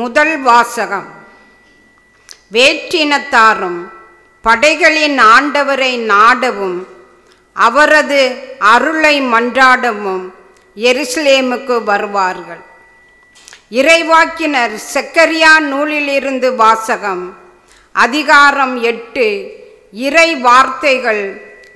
முதல் வாசகம். வேற்றினத்தாரும் படைகளின் ஆண்டவரை நாடவும் அவரது அருளை மன்றாடவும் எருசலேமுக்கு வருவார்கள். இறைவாக்கினர் செக்கரியா நூலிலிருந்து வாசகம். அதிகாரம் 8, இறை வார்த்தைகள்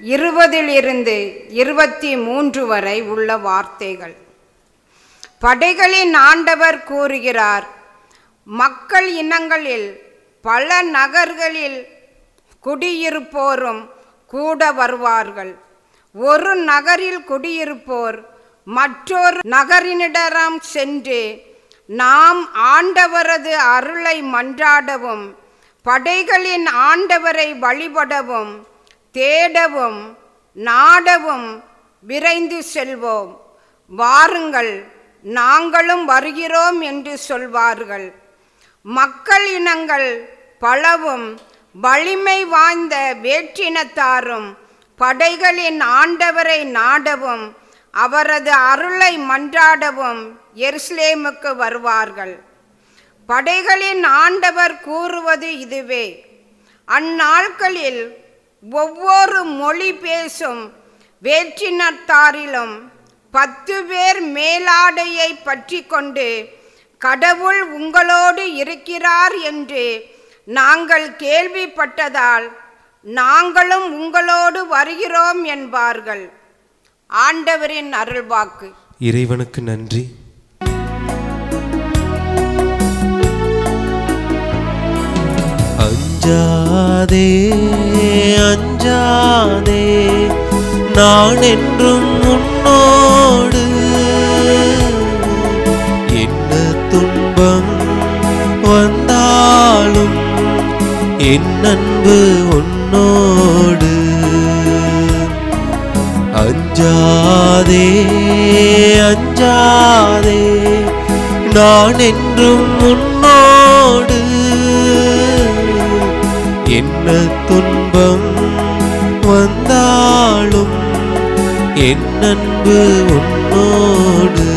20-23 வரை உள்ள வார்த்தைகள். படைகளின் ஆண்டவர் கூறுகிறார், மக்கள் இனங்களில் பல நகர்களில் குடியிருப்போரும் கூட வருவார்கள். ஒரு நகரில் குடியிருப்போர் மற்றொரு நகரினிடம் சென்று நாம் ஆண்டவரது அருளை மன்றாடவும் படைகளின் ஆண்டவரை வழிபடவும் தேடவும் நாடவும் விரைந்து செல்வோம். வாருங்கள், நாங்களும் வருகிறோம் என்று சொல்வார்கள். மக்கள் இனங்கள் பலவும் வலிமை வாய்ந்த வேற்றினத்தாரும் படைகளின் ஆண்டவரை நாடவும் அவரது அருளை மன்றாடவும் எருசலேமுக்கு வருவார்கள். படைகளின் ஆண்டவர் கூறுவது இதுவே: அந்நாட்களில் ஒவ்வொரு மொழி பேசும் வேற்றினத்தாரிலும் 10 பேர் மேலாடையை பற்றி கொண்டு கடவுள் உங்களோடு இருக்கிறார் என்று நாங்கள் கேள்விப்பட்டதால் நாங்களும் உங்களோடு வருகிறோம் என்பார்கள். ஆண்டவரின் அருள்வாக்கு. இறைவனுக்கு நன்றி. அஞ்சாதே அஞ்சாதே, நான் என்றும் உன்னோடு. என்ன துன்பம் வந்தாலும் என் அன்பு உன்னோடு. அஞ்சாதே அஞ்சாதே, நான் என்றும் உன்னோடு. என்ன துன்பம் வந்தாலும் என் அன்பு உன்னோடு.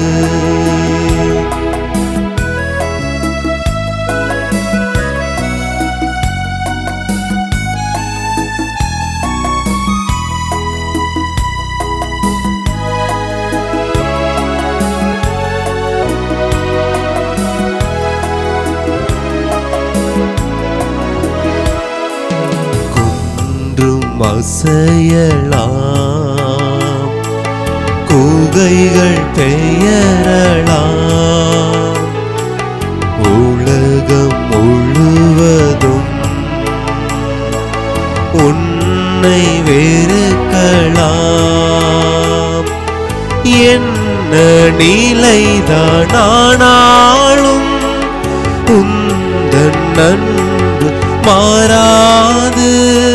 அசையலாம், கூகைகள் பெயரலாம், உலகம் முழுவதும் உன்னை வெறுக்கலாம். என்ன நிலைதானாலும் உந்தன் அன்பு மாறாது.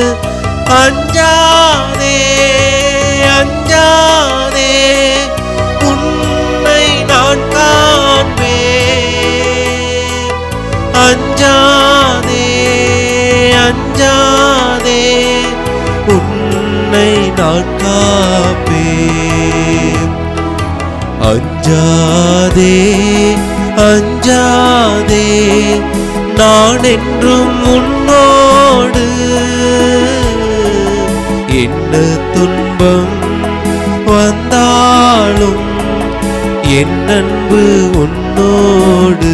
அஞ்சாதே அஞ்சாதே, உன்னை நான் காண்பேன். அஞ்சாதே அஞ்சாதே, உன்னை நான் காப்பேன். அஞ்சாதே அஞ்சாதே, நான் என்றும் உன்னோடு. என்ன துன்பம் வந்தாலும் என் அன்பு உன்னோடு.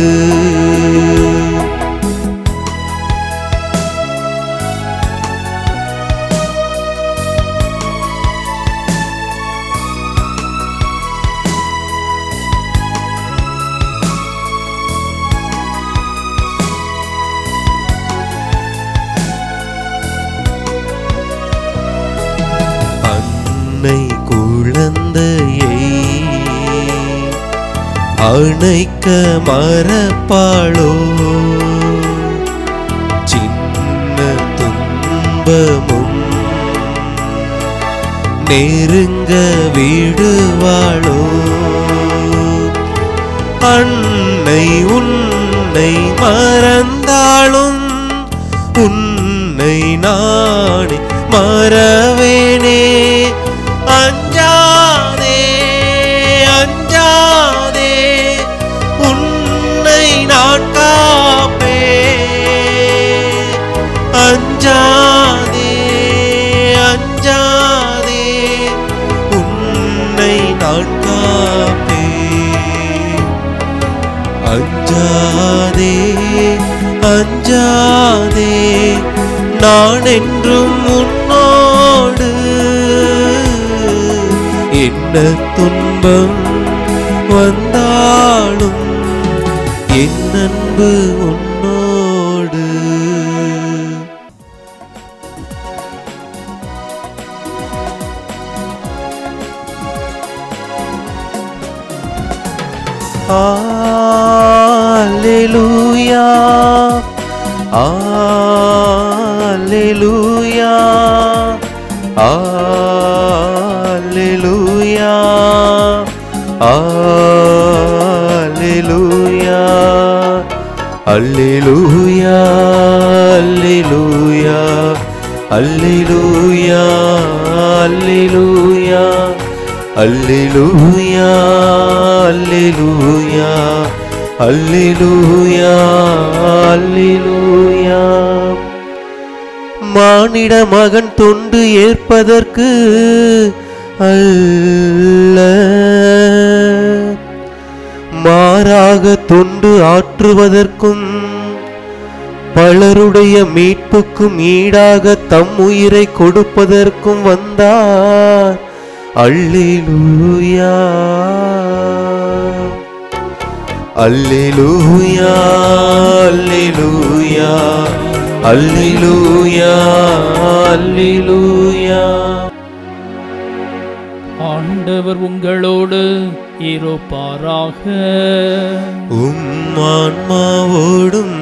குழந்தையை அணைக்க மறப்பாளோ? சின்ன துன்பமும் நெருங்க விடுவாளோ? அன்னை உன்னை மறந்தாலும் உன்னை நானே மறவேனே. அஞ்சாதே அஞ்சாதே, உன்னை நான் அஞ்சாதே அஞ்சாதே உன்னை நான் காப்பேன். அஞ்சாதே அஞ்சாதே நான் என்றும் உன்னோடு. என்ன துன்பம் வந்தாலும் என் அன்பு உன்னோடு. அல்லேலூயா அல்லேலூயா அல்லேலூயா அல்லேலூயா அல்லேலூயா அல்லேலூயா அல்லேலூயா அல்லேலூயா அல்லேலூயா அல்லேலூயா அல்லேலூயா. மானிட மகன் தொண்டு ஏற்பதற்கு அல்ல, மாறாக தொண்டு ஆற்றுவதற்கும் பலருடைய மீட்புக்கும் ஈடாக தம் உயிரை கொடுப்பதற்கும் வந்தார். அல்லேலூயா அல்லேலூயா அல்லேலூயா அல்லேலூயா அல்லேலூயா. ஆண்டவர் உங்களோடு இருப்பாராக. உம் ஆன்மாவோடும்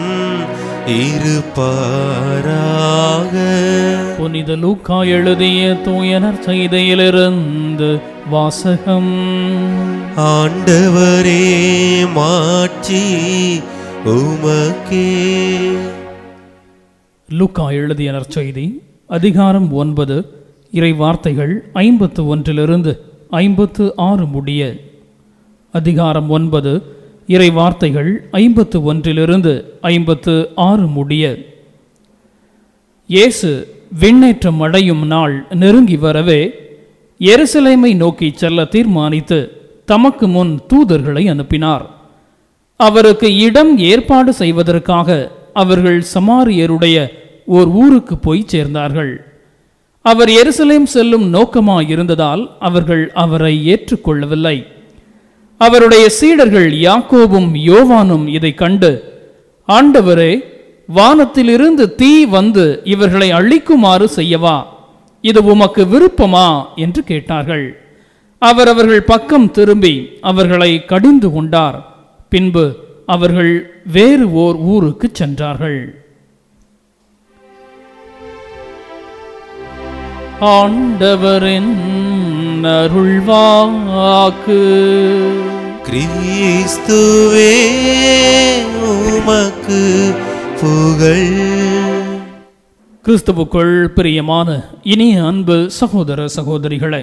இருப்பாராக. புனித லூக்கா எழுதிய தூய நற்செய்தியிலிருந்து வாசகம். ஆண்டவரே மாட்சி உமக்கே. லூக்கா எழுதிய நற்செய்தி அதிகாரம் 9 இறை வார்த்தைகள் 51 56 முடிய. அதிகாரம் 9 இறை வார்த்தைகள் 51 56 முடிய. இயேசு விண்ணேற்றம் அடையும் நாள் நெருங்கி வரவே எருசலேமை நோக்கி செல்ல தீர்மானித்து தமக்கு முன் தூதர்களை அனுப்பினார். அவருக்கு இடம் ஏற்பாடு செய்வதற்காக அவர்கள் சமாரியருடைய ஓர் ஊருக்கு போய் சேர்ந்தார்கள். அவர் எருசலேம் செல்லும் நோக்கமாயிருந்ததால் அவர்கள் அவரை ஏற்றுக்கொள்ளவில்லை. அவருடைய சீடர்கள் யாக்கோபும் யோவானும் இதை கண்டு, ஆண்டவரே, வானத்திலிருந்து தீ வந்து இவர்களை அழிக்குமாறு செய்யவா? இது உமக்கு விருப்பமா என்று கேட்டார்கள். அவர் அவர்கள் பக்கம் திரும்பி அவர்களை கடிந்து கொண்டார். பின்பு அவர்கள் வேறு ஓர் ஊருக்கு சென்றார்கள். ஆண்டவரின் அருள்வாக்கு. கிறிஸ்துவே உமக்கு புகழ். கிறிஸ்துவுக்குள் பிரியமான இனிய அன்பு சகோதர சகோதரிகளே,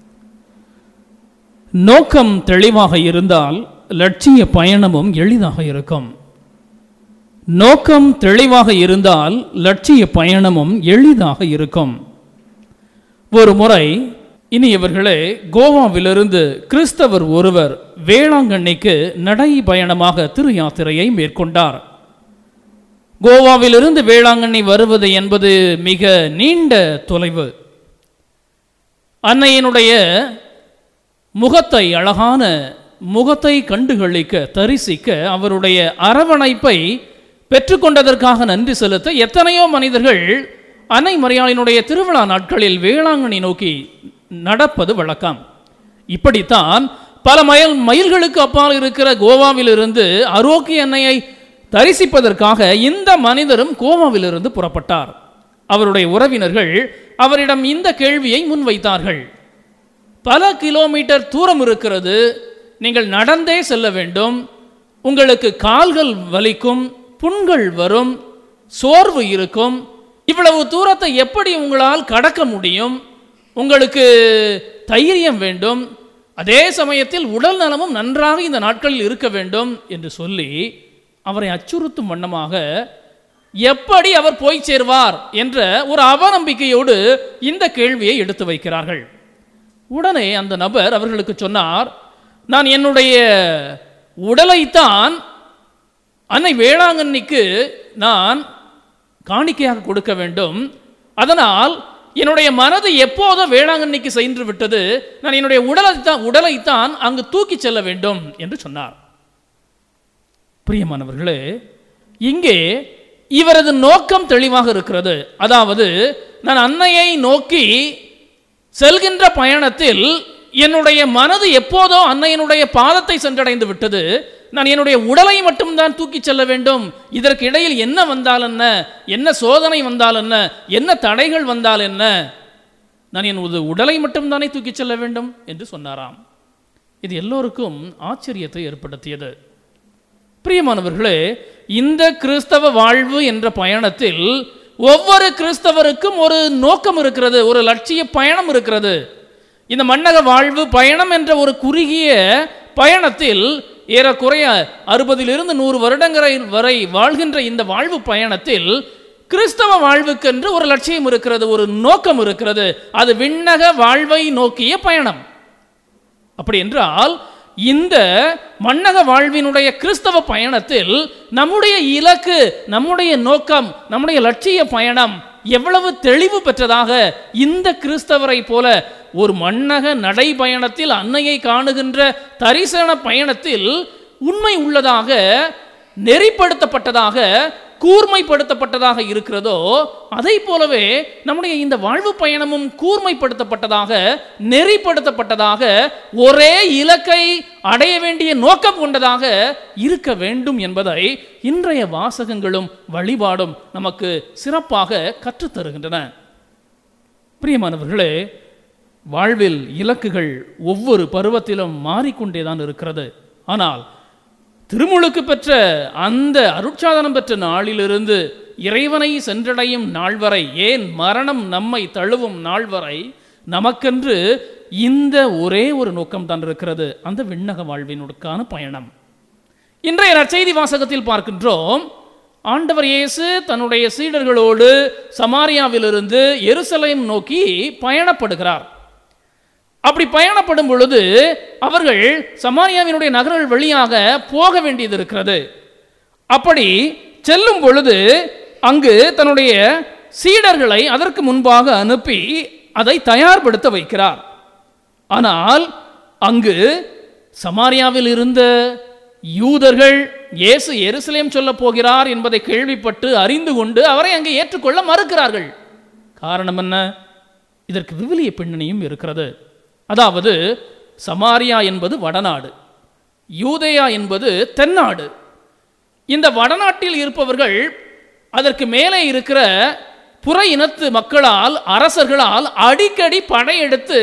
நோக்கம் தெளிவாக இருந்தால் லட்சிய பயணமும் எளிதாக இருக்கும். நோக்கம் தெளிவாக இருந்தால் லட்சிய பயணமும் எளிதாக இருக்கும். ஒரு முறை இனியவர்களே, கோவாவிலிருந்து கிறிஸ்தவர் ஒருவர் வேளாங்கண்ணிக்கு நடைபயணமாக திரு யாத்திரையை மேற்கொண்டார். கோவாவிலிருந்து வேளாங்கண்ணி வருவது என்பது மிக நீண்ட தொலைவு. அன்னையினுடைய முகத்தை, அழகான முகத்தை கண்டுகளிக்க, தரிசிக்க, அவருடைய அரவணைப்பை பெற்றுக்கொண்டதற்காக நன்றி செலுத்த எத்தனையோ மனிதர்கள் அன்னை மரியாளினுடைய திருவிழா நாட்களில் வேளாங்கண்ணி நோக்கி நடப்பது வழக்கம். இப்படித்தான் பல மைல்களுக்கு அப்பால் இருக்கிற கோவாவிலிருந்து ஆரோக்கிய அன்னையை தரிசிப்பதற்காக இந்த மனிதரும் கோவாவிலிருந்து புறப்பட்டார். அவருடைய உறவினர்கள் அவரிடம் இந்த கேள்வியை முன்வைத்தார்கள். பல கிலோமீட்டர் தூரம் இருக்கிறது, நீங்கள் நடந்தே செல்ல வேண்டும், உங்களுக்கு கால்கள் வலிக்கும், புண்கள் வரும், சோர்வு இருக்கும், இவ்வளவு தூரத்தை எப்படி உங்களால் கடக்க முடியும்? உங்களுக்கு தைரியம் வேண்டும், அதே சமயத்தில் உடல் நலமும் நன்றாக இந்த நாட்களில் இருக்க வேண்டும் என்று சொல்லி அவரை அச்சுறுத்தும் வண்ணமாக எப்படி அவர் போய் சேர்வார் என்ற ஒரு அவநம்பிக்கையோடு இந்த கேள்வியை எடுத்து வைக்கிறார்கள். உடனே அந்த நபர் அவர்களுக்கு சொன்னார், நான் என்னுடைய உடலைத்தான் அன்னை வேளாங்கண்ணிக்கு நான் காணிக்கையாக கொடுக்க வேண்டும். அதனால் என்னுடைய மனது எப்போதோ வேளாங்கண்ணிக்கு சென்று விட்டது. நான் என்னுடைய உடலைத்தான் அங்கு தூக்கி செல்ல வேண்டும் என்று சொன்னார். பிரியமானவர்களே, இங்கே இவரது நோக்கம் தெளிவாக இருக்கிறது. அதாவது, நான் அன்னையை நோக்கி செல்கின்ற பயணத்தில் என்னுடைய மனது எப்போதோ அன்னையினுடைய பாதத்தை சென்றடைந்து விட்டது. நான் என்னுடைய உடலை மட்டும்தான் தூக்கி செல்ல வேண்டும். இதற்கு இடையில் என்ன வந்தால் என்ன, என்ன சோதனை வந்தால் என்ன, என்ன தடைகள் வந்தால் என்ன, நான் என் உடலை மட்டும்தானே தூக்கி செல்ல வேண்டும் என்று சொன்னாராம். இது எல்லோருக்கும் ஆச்சரியத்தை ஏற்படுத்தியது. பிரியமானவர்களே, இந்த கிறிஸ்தவ வாழ்வு என்ற பயணத்தில் ஒவ்வொரு கிறிஸ்தவருக்கும் ஒரு நோக்கம் இருக்கிறது, ஒரு லட்சிய பயணம் இருக்கிறது. இந்த மண்ணக வாழ்வு பயணம் என்ற ஒரு குறுகிய பயணத்தில் ஏறக்குறைய 60 to 100 வருடங்கள் வரை வாழ்கின்ற இந்த வாழ்வு பயணத்தில் கிறிஸ்தவ வாழ்வுக்கென்று ஒரு லட்சியம் இருக்கிறது, ஒரு நோக்கம் இருக்கிறது. அது விண்ணக வாழ்வை நோக்கிய பயணம். அப்படி என்றால் இந்த மண்ணக வாழ்வினுடைய கிறிஸ்தவ பயணத்தில் நம்முடைய இலக்கு, நம்முடைய நோக்கம், நம்முடைய லட்சிய பயணம் எவ்வளவு தெளிவு பெற்றதாக இந்த கிறிஸ்தவரை போல ஒரு மண்ணக நடைபயணத்தில் அன்னையை காணுகின்ற தரிசன பயணத்தில் உண்மை உள்ளதாக, நெறிப்படுத்தப்பட்டதாக, கூர்மைப்படுத்தப்பட்டதாக இருக்கிறதோ அதை போலவே நம்முடைய இந்த வாழ்வு பயணமும் கூர்மைப்படுத்தப்பட்டதாக, நெறிப்படுத்தப்பட்டதாக, ஒரே இலக்கை அடைய வேண்டிய நோக்கம் கொண்டதாக இருக்க வேண்டும் என்பதை இன்றைய வாசகங்களும் வழிபாடும் நமக்கு சிறப்பாக கற்றுத்தருகின்றன. பிரியமானவர்களே, வாழ்வில் இலக்குகள் ஒவ்வொரு பருவத்திலும் மாறிக்கொண்டேதான் இருக்கிறது. ஆனால் திருமுழுக்கு பெற்ற அந்த அருட்சாதனம் பெற்ற நாளிலிருந்து இறைவனை சென்றடையும் நாள் வரை, ஏன் மரணம் நம்மை தழுவும் நாள் வரை நமக்கென்று இந்த ஒரே ஒரு நோக்கம் தான் இருக்கிறது, அந்த விண்ணக வாழ்வினுக்கான பயணம். இன்றைய நற்செய்தி வாசகத்தில் பார்க்கின்றோம், ஆண்டவர் இயேசு தன்னுடைய சீடர்களோடு சமாரியாவிலிருந்து எருசலேம் நோக்கி பயணப்படுகிறார். அப்படி பயணப்படும் பொழுது அவர்கள் சமாரியாவினுடைய நகர்கள் வழியாக போக வேண்டியது இருக்கிறது. அப்படி செல்லும் பொழுது அங்கு தன்னுடைய சீடர்களை அதற்கு முன்பாக அனுப்பி அதை தயார்படுத்த வைக்கிறார். ஆனால் அங்கு சமாரியாவில் இருந்த யூதர்கள் இயேசு எருசலேம் சொல்ல போகிறார் என்பதை கேள்விப்பட்டு அறிந்து கொண்டு அவரை அங்கே ஏற்றுக்கொள்ள மறுக்கிறார்கள். காரணம் என்ன? இதற்கு விவிலிய பின்னணியும் இருக்கிறது. அதாவது, சமாரியா என்பது வடநாடு, யூதேயா என்பது தென்னாடு. இந்த வடநாட்டில் இருப்பவர்கள் அதற்கு மேலே இருக்கிற புற இனத்து மக்களால், அரசர்களால் அடிக்கடி படையெடுத்து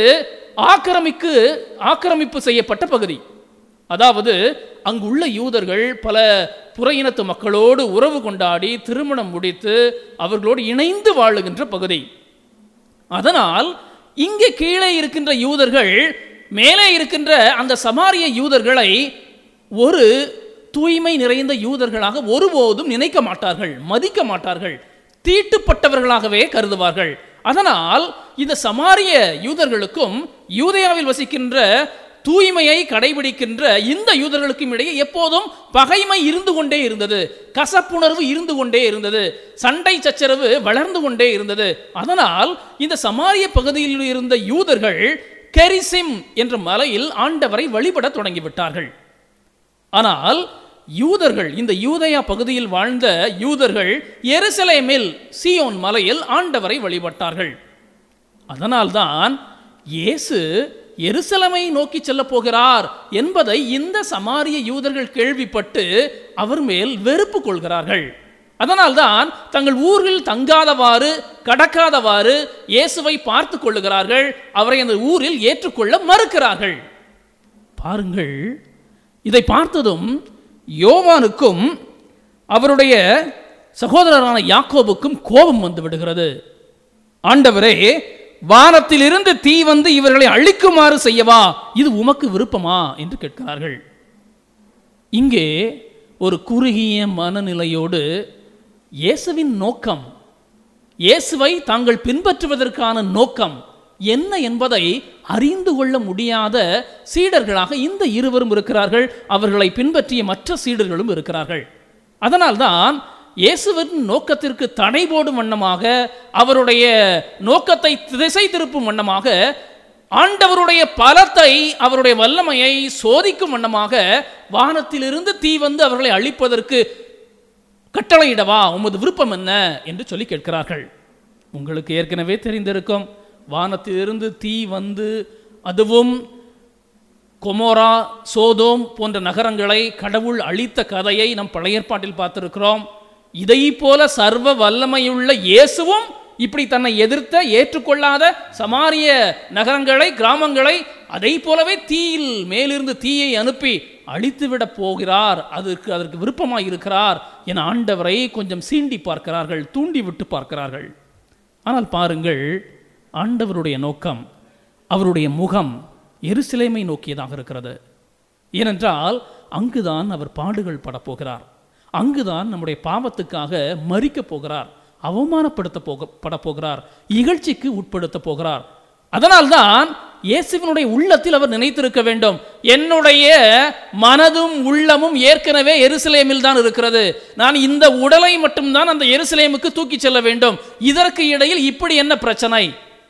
ஆக்கிரமிப்பு செய்யப்பட்ட பகுதி. அதாவது அங்குள்ள யூதர்கள் பல புற இனத்து மக்களோடு உறவு கொண்டாடி திருமணம் முடித்து அவர்களோடு இணைந்து வாழுகின்ற பகுதி. அதனால் இங்கே கீழே இருக்கின்ற யூதர்கள் மேலே இருக்கின்ற அந்த சமாரிய யூதர்களை ஒரு தூய்மை நிறைந்த யூதர்களாக ஒருபோதும் நினைக்க மாட்டார்கள், மதிக்க மாட்டார்கள், தீட்டுப்பட்டவர்களாகவே கருதுவார்கள். அதனால் இந்த சமாரிய யூதர்களுக்கும் யூதேயாவில் வசிக்கின்ற தூய்மையை கடைபிடிக்கின்ற இந்த யூதர்களுக்கும் இடையே எப்போதும் பகைமை இருந்து கொண்டே இருந்தது, கசப்புணர்வு இருந்து கொண்டே இருந்தது, சண்டை சச்சரவு வளர்ந்து கொண்டே இருந்தது. அதனால் இந்த சமாரிய பகுதியில் இருந்த யூதர்கள் கெரிசிம் என்ற மலையில் ஆண்டவரை வழிபட தொடங்கிவிட்டார்கள். ஆனால் யூதர்கள், இந்த யூதேயா பகுதியில் வாழ்ந்த யூதர்கள் எருசலேமில் சீயோன் மலையில் ஆண்டவரை வழிபட்டார்கள். அதனால்தான் இயேசு எருசலேமை நோக்கி செல்ல போகிறார் என்பதை இந்த சமாரிய யூதர்கள் கேள்விப்பட்டு அவர் மேல் வெறுப்பு கொள்கிறார்கள். அதனால்தான் தங்கள் ஊரில் தங்காதவாறு, கடக்காதவாறு இயேசுவை பார்த்து கொள்ளுகிறார்கள். அவரை அந்த ஊரில் ஏற்றுக்கொள்ள மறுக்கிறார்கள். பாருங்கள், இதை பார்த்ததும் யோவானுக்கும் அவருடைய சகோதரரான யாக்கோபுக்கும் கோபம் வந்து விடுகிறது. ஆண்டவரே, வானத்தில் இருந்து தீ வந்து இவர்களை அழிக்குமாறு செய்யவா? இது உமக்கு விருப்பமா என்று கேட்கிறார்கள். இங்கே ஒரு குறுகிய மனநிலையோடு இயேசுவின் நோக்கம், இயேசுவை தாங்கள் பின்பற்றுவதற்கான நோக்கம் என்ன என்பதை அறிந்து கொள்ள முடியாத சீடர்களாக இந்த இருவரும் இருக்கிறார்கள். அவர்களை பின்பற்றிய மற்ற சீடர்களும் இருக்கிறார்கள். அதனால்தான் இயேசுவின் நோக்கத்திற்கு தடை போடும் வண்ணமாக, அவருடைய நோக்கத்தை திசை திருப்பும் வண்ணமாக, ஆண்டவருடைய பலத்தை, அவருடைய வல்லமையை சோதிக்கும் வண்ணமாக வானத்திலிருந்து தீ வந்து அவர்களை அழிப்பதற்கு கட்டளையிடவா, உமது விருப்பம் என்ன என்று சொல்லி கேட்கிறார்கள். உங்களுக்கு ஏற்கனவே தெரிந்திருக்கும், வானத்திலிருந்து தீ வந்து அதுவும் கொமோரா, சோதோம் போன்ற நகரங்களை கடவுள் அழித்த கதையை நம் பழைய ஏற்பாட்டில் பார்த்திருக்கிறோம். இதை போல சர்வ வல்லமையுள்ள இயேசுவும் இப்படி தன்னை எதிர்த்த, ஏற்றுக்கொள்ளாத சமாரிய நகரங்களை, கிராமங்களை அதை போலவே தீயில் மேலிருந்து தீயை அனுப்பி அழித்துவிட போகிறார், அதற்கு விருப்பமாக இருக்கிறார் என ஆண்டவரை கொஞ்சம் சீண்டி பார்க்கிறார்கள், தூண்டி விட்டு பார்க்கிறார்கள். ஆனால் பாருங்கள், ஆண்டவருடைய நோக்கம், அவருடைய முகம் எருசலேமை நோக்கியதாக இருக்கிறது. ஏனென்றால் அங்குதான் அவர் பாடுகள் படப்போகிறார், அங்குதான் நம்முடைய பாவத்துக்காக மரிக்கப் போகிறார், அவமானப்படுத்த போகிறார், இகழ்ச்சிக்கு உட்படுத்த போகிறார். அதனால்தான் இயேசுவினுடைய உள்ளத்தில் அவர் நினைத்திருக்க வேண்டும், என்னுடைய மனதும் உள்ளமும் ஏற்கனவே எருசலேமில் தான் இருக்கிறது, நான் இந்த உடலை மட்டும்தான் அந்த எருசலேமுக்கு தூக்கி செல்ல வேண்டும், இதற்கு இடையில் இப்படி என்ன பிரச்சனை?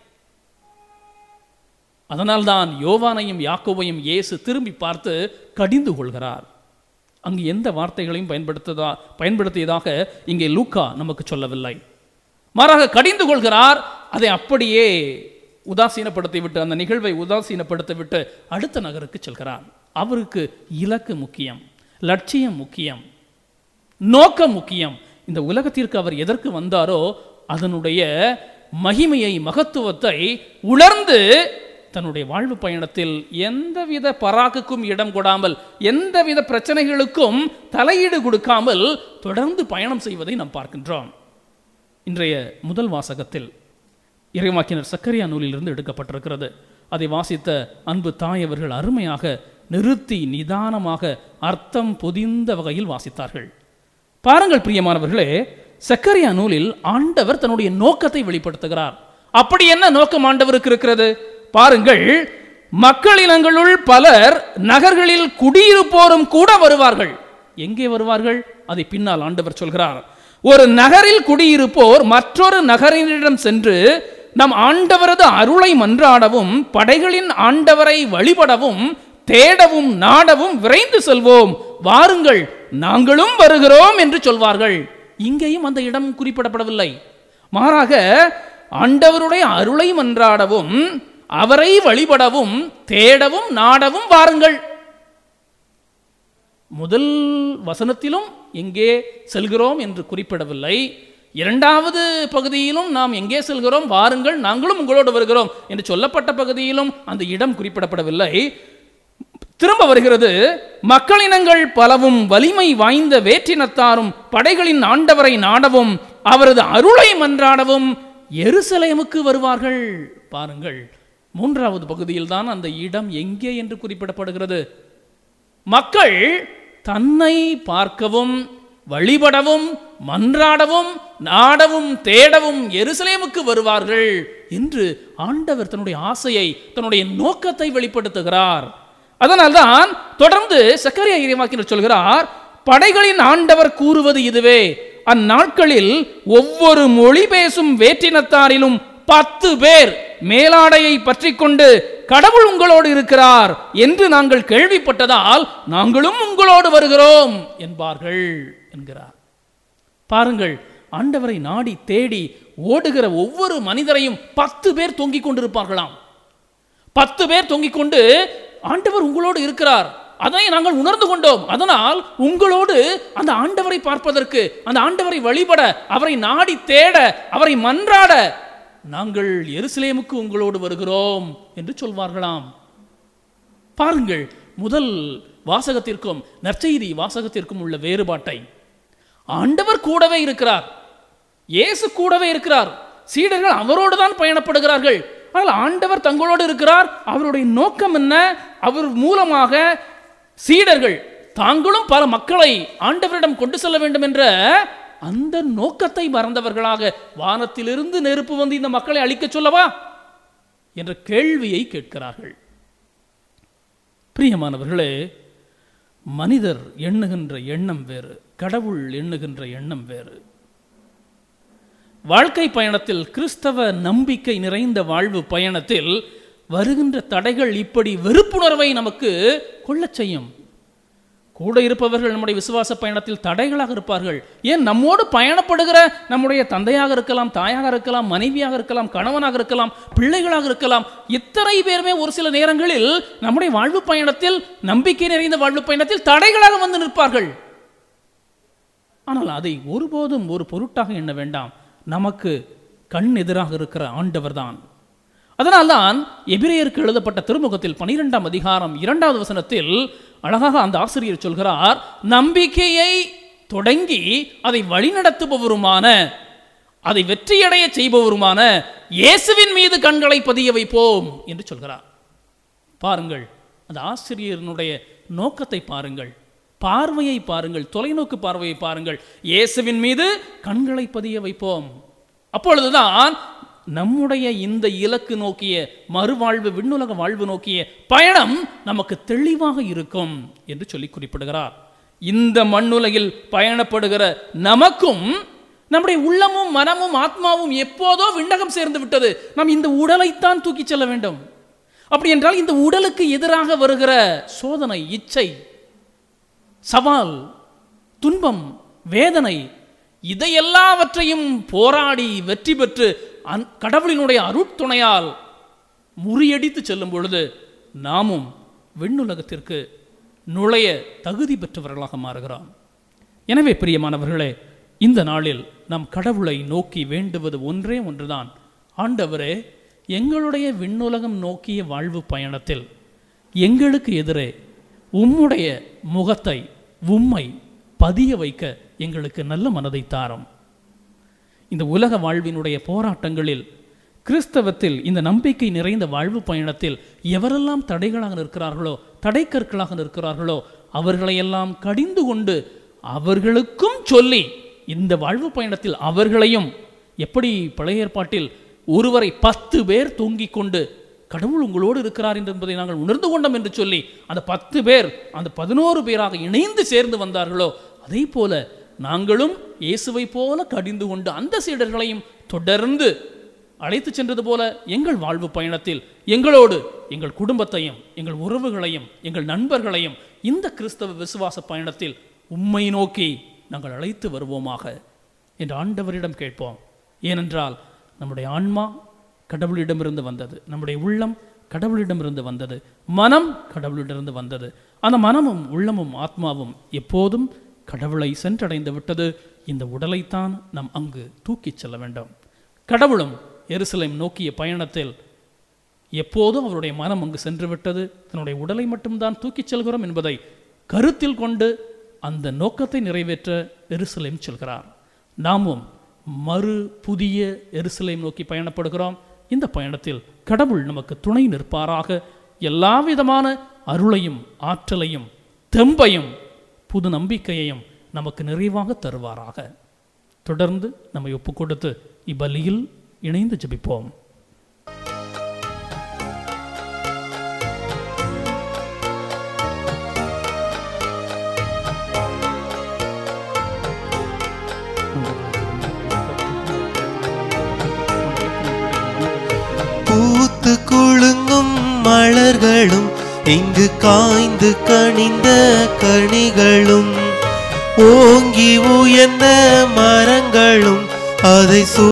அதனால்தான் யோவானையும் யாக்கோபையும் இயேசு திரும்பி பார்த்து கடிந்து கொள்கிறார். அங்கு எந்த வார்த்தைகளையும் பயன்படுத்தியதாக இங்கே லூக்கா நமக்கு சொல்லவில்லை. மாறாக கடிந்து கொள்கிறார். அதை அப்படியே உதாசீனப்படுத்திவிட்டு, அந்த நிகழ்வை உதாசீனப்படுத்திவிட்டு அடுத்த நகருக்கு செல்கிறார். அவருக்கு இலக்கு முக்கியம், லட்சியம் முக்கியம், நோக்கம் முக்கியம். இந்த உலகத்திற்கு அவர் எதற்கு வந்தாரோ அதனுடைய மகிமையை, மகத்துவத்தை உணர்ந்து தன்னுடைய வாழ்வு பயணத்தில் எந்தவித பராக்குக்கும் இடம் கொடாமல், எந்தவித பிரச்சனைகளுக்கும் தலையீடு கொடுக்காமல் தொடர்ந்து பயணம் செய்வதை நாம் பார்க்கின்றோம். இன்றைய முதல் வாசகத்தில் இறைவாக்கினர் சக்கரியா நூலிலிருந்து எடுக்கப்பட்டிருக்கிறது. அதை வாசித்த அன்பு தாய் அவர்கள் அருமையாக நிறுத்தி நிதானமாக அர்த்தம் பொதிந்த வகையில் வாசித்தார்கள். பாருங்கள் பிரியமானவர்களே, சக்கரியா நூலில் ஆண்டவர் தன்னுடைய நோக்கத்தை வெளிப்படுத்துகிறார். அப்படி என்ன நோக்கம் ஆண்டவருக்கு இருக்கிறது? பாருங்கள், மக்களினங்களுள் பலர் நகர்களில் குடியிருப்போரும் கூட வருவார்கள். எங்கே வருவார்கள்? அதை பின்னால் ஆண்டவர் சொல்கிறார். ஒரு நகரில் குடியிருப்போர் மற்றொரு நகரினிடம் சென்று நம் ஆண்டவரது அருளை மன்றாடவும், படைகளின் ஆண்டவரை வழிபடவும், தேடவும், நாடவும் விரைந்து செல்வோம், வாருங்கள் நாங்களும் வருகிறோம் என்று சொல்வார்கள். இங்கேயும் அந்த இடம் குறிப்பிடப்படவில்லை. மாறாக ஆண்டவருடைய அருளை மன்றாடவும், அவரை வழிபடவும், தேடவும், நாடவும் வாருங்கள். முதல் வசனத்திலும் எங்கே செல்கிறோம் என்று குறிப்பிடவில்லை. இரண்டாவது பகுதியிலும் நாம் எங்கே செல்கிறோம், வாருங்கள் நாங்களும் உங்களோடு வருகிறோம் என்று சொல்லப்பட்ட பகுதியிலும் அந்த இடம் குறிப்பிடப்படவில்லை. திரும்ப வருகிறது, மக்களினங்கள் பலவும் வலிமை வாய்ந்த வேற்றினத்தாரும் படைகளின் ஆண்டவரை நாடவும், அவரது அருளை மன்றாடவும் எருசலேமுக்கு வருவார்கள். பாருங்கள், மூன்றாவது பகுதியில் தான் அந்த இடம் எங்கே என்று குறிப்பிடப்படுகிறது. மக்கள் தன்னை பார்க்கவும், வழிபடவும், மன்றாடவும், நாடவும், தேடவும் எருசலேமுக்கு வருவார்கள் என்று ஆண்டவர் தன்னுடைய ஆசையை, தன்னுடைய நோக்கத்தை வெளிப்படுத்துகிறார். அதனால்தான் தொடர்ந்து சக்கரியா இறைவாக்கினர் சொல்கிறார், படைகளின் ஆண்டவர் கூறுவது இதுவே, அந்நாட்களில் ஒவ்வொரு மொழி பேசும் வேற்றினத்தாரிலும் 10 பேர் மேலாடையை பற்றி கொண்டு கடவுள் உங்களோடு இருக்கிறார் என்று நாங்கள் கேள்விப்பட்டதால் நாங்களும் உங்களோடு வருகிறோம் என்பார்கள் என்கிறார். பாருங்கள், ஆண்டவரை நாடி தேடி ஓடுகிற ஒவ்வொரு மனிதரையும் 10 பேர் தொங்கிக் கொண்டிருப்பார்களாம். 10 பேர் தொங்கிக் கொண்டு ஆண்டவர் உங்களோடு இருக்கிறார், அதை நாங்கள் உணர்ந்து கொண்டோம், அதனால் உங்களோடு அந்த ஆண்டவரை பார்ப்பதற்கு, அந்த ஆண்டவரை வழிபட, அவரை நாடி தேட, அவரை மன்றாட நாங்கள் எருசலேமுக்கு உங்களோடு வருகிறோம் என்று சொல்வார்களாம். பாருங்கள், முதல் வாசகத்திற்கும் நற்செய்தி வாசகத்திற்கும் உள்ள வேறுபாட்டை. ஆண்டவர் கூடவே இருக்கிறார், இயேசு கூடவே இருக்கிறார், சீடர்கள் அவரோடு தான் பயணப்படுகிறார்கள். ஆனால் ஆண்டவர் தங்களோடு இருக்கிறார். அவருடைய நோக்கம் என்ன? அவர் மூலமாக சீடர்கள் தாங்களும் பல மக்களை ஆண்டவரிடம் கொண்டு செல்ல வேண்டும் என்ற அந்த நோக்கத்தை மறந்தவர்களாக வானத்திலிருந்து நெருப்பு வந்து இந்த மக்களை அழிக்க சொல்லவா என்ற கேள்வியை கேட்கிறார்கள். பிரியமானவர்களே, மனிதர் எண்ணுகின்ற எண்ணம் வேறு, கடவுள் எண்ணுகின்ற எண்ணம் வேறு. வாழ்க்கை பயணத்தில், கிறிஸ்தவ நம்பிக்கை நிறைந்த வாழ்வு பயணத்தில் வருகின்ற தடைகள் இப்படி வெறுப்புணர்வை நமக்கு கொள்ளச் செய்யும். கூட இருப்பவர்கள் நம்முடைய விசுவாச பயணத்தில் தடைகளாக இருப்பார்கள். ஏன், நம்மோடு பயணப்படுகிற நம்முடைய தந்தையாக இருக்கலாம், தாயாக இருக்கலாம், மனைவியாக இருக்கலாம், கணவனாக இருக்கலாம், பிள்ளைகளாக இருக்கலாம். இத்தனை பேருமே ஒரு சில நேரங்களில் நம்முடைய வாழ்வு பயணத்தில், நம்பிக்கை நிறைந்த வாழ்வு பயணத்தில் தடைகளாக வந்து நிற்பார்கள். ஆனால் அதை ஒருபோதும் ஒரு பொருட்டாக எண்ண வேண்டாம். நமக்கு கண் எதிராக இருக்கிற ஆண்டவர் தான். அதனால்தான் எபிரேயருக்கு எழுதப்பட்ட திருமுகத்தில் 12ஆம் அதிகாரம் 2வது வசனத்தில் அழகாக அந்த ஆசிரியர் சொல்கிறார், நம்பிக்கையை தொடங்கி அதை வழிநடத்துபவருமான, அதை வெற்றியடைய செய்பவருமான இயேசுவின் மீது கண்களை பதிய வைப்போம் என்று சொல்கிறார். பாருங்கள், அந்த ஆசிரியனுடைய நோக்கத்தை பாருங்கள், பார்வையை பாருங்கள், தொலைநோக்கு பார்வையை பாருங்கள். இயேசுவின் மீது கண்களை பதிய வைப்போம். அப்பொழுதுதான் நம்முடைய இந்த இலக்கு நோக்கிய மறுவாழ்வு, விண்ணுலக வாழ்வு நோக்கிய பயணம் நமக்கு தெளிவாக இருக்கும் என்று சொல்லி குறிப்பிடுகிறார். இந்த மண்ணுலகில் பயணப்படுகிற நமக்கும் நம்முடைய உள்ளமும் மனமும் ஆத்மாவும் எப்போதோ விண்ணகம் சேர்ந்து விட்டது. நாம் இந்த உடலைத்தான் தூக்கி செல்ல வேண்டும். அப்படி என்றால் இந்த உடலுக்கு எதிராக வருகிற சோதனை, இச்சை, சவால், துன்பம், வேதனை, இதையெல்லாவற்றையும் போராடி வெற்றி பெற்று கடவுளினுடைய அருட்துணையால் முறியடித்து செல்லும் பொழுது நாமும் விண்ணுலகத்திற்கு நுழைய தகுதி பெற்றவர்களாக மாறுகிறோம். எனவே பிரியமானவர்களே, இந்த நாளில் நாம் கடவுளை நோக்கி வேண்டுவது ஒன்றே ஒன்றுதான். ஆண்டவரே, எங்களுடைய விண்ணுலகம் நோக்கிய வாழ்வு பயணத்தில் எங்களுக்கு எதிரே உம்முடைய முகத்தை, உம்மை பதிய வைக்க எங்களுக்கு நல்ல மனதை தாரும். இந்த உலக வாழ்வினுடைய போராட்டங்களில், கிறிஸ்தவத்தில் இந்த நம்பிக்கை நிறைந்த வாழ்வு பயணத்தில் எவரெல்லாம் தடைகளாக நிற்கிறார்களோ, தடைக்கற்களாக நிற்கிறார்களோ, அவர்களையெல்லாம் கடிந்து கொண்டு அவர்களுக்கும் சொல்லி இந்த வாழ்வு பயணத்தில் அவர்களையும், எப்படி பழைய ஏற்பாட்டில் ஒருவரை 10 பேர் தூங்கிக் கொண்டு கடவுள் உங்களோடு இருக்கிறார் என்பதை நாங்கள் உணர்ந்து கொண்டோம் என்று சொல்லி அந்த 10 பேர் அந்த 11 பேராக இணைந்து சேர்ந்து வந்தார்களோ, அதே போல நாங்களும் இயேசுவை போல கடிந்து கொண்டு அந்த சீடர்களையும் தொடர்ந்து அழைத்து சென்றது போல எங்கள் வாழ்வு பயணத்தில் எங்களோடு எங்கள் குடும்பத்தையும், எங்கள் உறவுகளையும், எங்கள் நண்பர்களையும் இந்த கிறிஸ்தவ விசுவாச பயணத்தில் உம்மை நோக்கி நாங்கள் அழைத்து வருவோமாக என்று ஆண்டவரிடம் கேட்போம். ஏனென்றால் நம்முடைய ஆன்மா கடவுளிடமிருந்து வந்தது, நம்முடைய உள்ளம் கடவுளிடமிருந்து வந்தது, மனம் கடவுளிடமிருந்து வந்தது. அந்த மனமும் உள்ளமும் ஆத்மாவும் எப்போதும் கடவுளை சென்றடைந்து விட்டது. இந்த உடலைத்தான் நாம் அங்கு தூக்கிச் செல்ல வேண்டும். கடவுளும் எருசலேம் நோக்கிய பயணத்தில் எப்போதும் அவருடைய மனம் அங்கு சென்று விட்டது. தன்னுடைய உடலை மட்டும்தான் தூக்கிச் செல்கிறோம் என்பதை கருத்தில் கொண்டு அந்த நோக்கத்தை நிறைவேற்ற எருசலேம் செல்கிறார். நாமும் மறு புதிய எருசலேம் நோக்கி பயணப்படுகிறோம். இந்த பயணத்தில் கடவுள் நமக்கு துணை நிற்பாராக. எல்லா விதமான அருளையும் ஆற்றலையும் தெம்பையும் புது நம்பிக்கையையும் நமக்கு நிறைவாக தருவாராக. தொடர்ந்து நம்மை ஒப்பு கொடுத்து இப்பலியில் இணைந்து ஜெபிப்போம். பூத்து குலுங்கும் மலர்களும் இங்கு காய்ந்து கனிந்த கனிகளும் ஓங்கி உயர்ந்த மரங்களும் அதை